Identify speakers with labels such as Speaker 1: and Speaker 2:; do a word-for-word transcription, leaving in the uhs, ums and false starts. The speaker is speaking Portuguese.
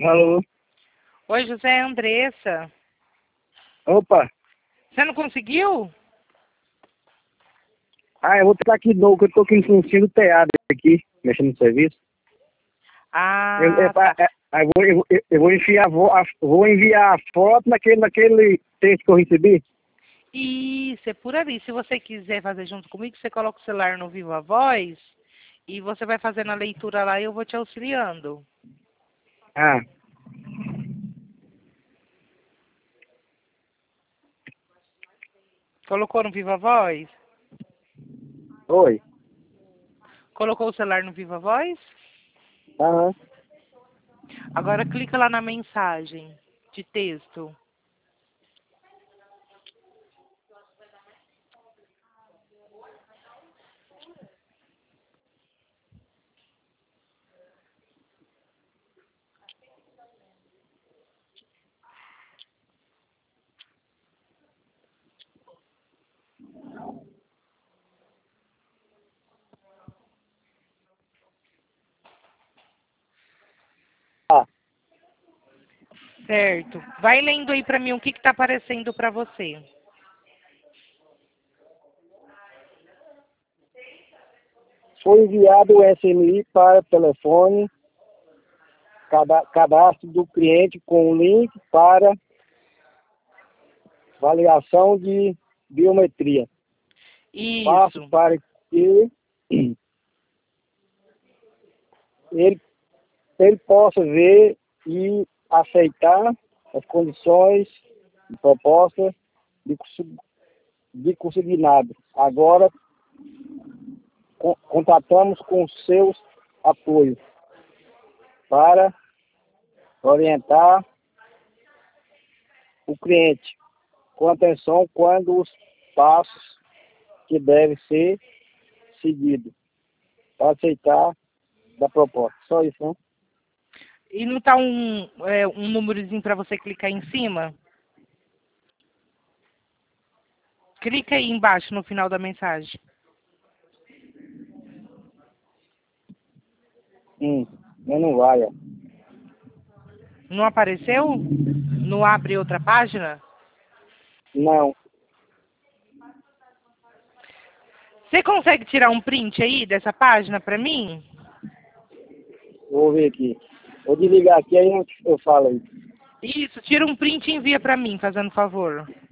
Speaker 1: Alô?
Speaker 2: Oi, José, é Andressa.
Speaker 1: Opa!
Speaker 2: Você não conseguiu?
Speaker 1: Ah, eu vou tentar aqui de novo, que eu tô aqui no fundinho do teatro aqui, mexendo no serviço. Eu, eu,
Speaker 2: Ah, tá.
Speaker 1: eu, eu, vou, eu, eu vou enviar, vou, vou enviar a foto naquele, naquele texto que eu recebi.
Speaker 2: Isso, é por ali. Se você quiser fazer junto comigo, você coloca o celular no Viva Voz e você vai fazendo a leitura lá e eu vou te auxiliando.
Speaker 1: Ah,
Speaker 2: Colocou no Viva Voz?
Speaker 1: oi.
Speaker 2: Colocou o celular no Viva Voz?
Speaker 1: Aham.
Speaker 2: Agora clica lá na mensagem de texto.
Speaker 1: Ah,
Speaker 2: Certo. Vai lendo aí pra mim o que que tá aparecendo pra você.
Speaker 1: foi enviado o S M I para o telefone, cada, cadastro do cliente com link para validação de biometria. Passo
Speaker 2: Isso.
Speaker 1: para que ele, ele possa ver e aceitar as condições de proposta de, consi- de consignado. Agora, co- contatamos com seus apoios para orientar o cliente com atenção quando os passos que devem ser seguidos para aceitar da proposta. Só isso, não?
Speaker 2: E não tá um, é, um númerozinho pra você clicar em cima? Clica aí embaixo no final da mensagem.
Speaker 1: Hum, mas não vai, ó.
Speaker 2: Não apareceu? Não abre outra página?
Speaker 1: Não,
Speaker 2: Você consegue tirar um print aí dessa página pra mim?
Speaker 1: vou ver aqui. Vou desligar aqui, aí eu, eu falo aí.
Speaker 2: Isso, tira um print e envia pra mim, fazendo favor.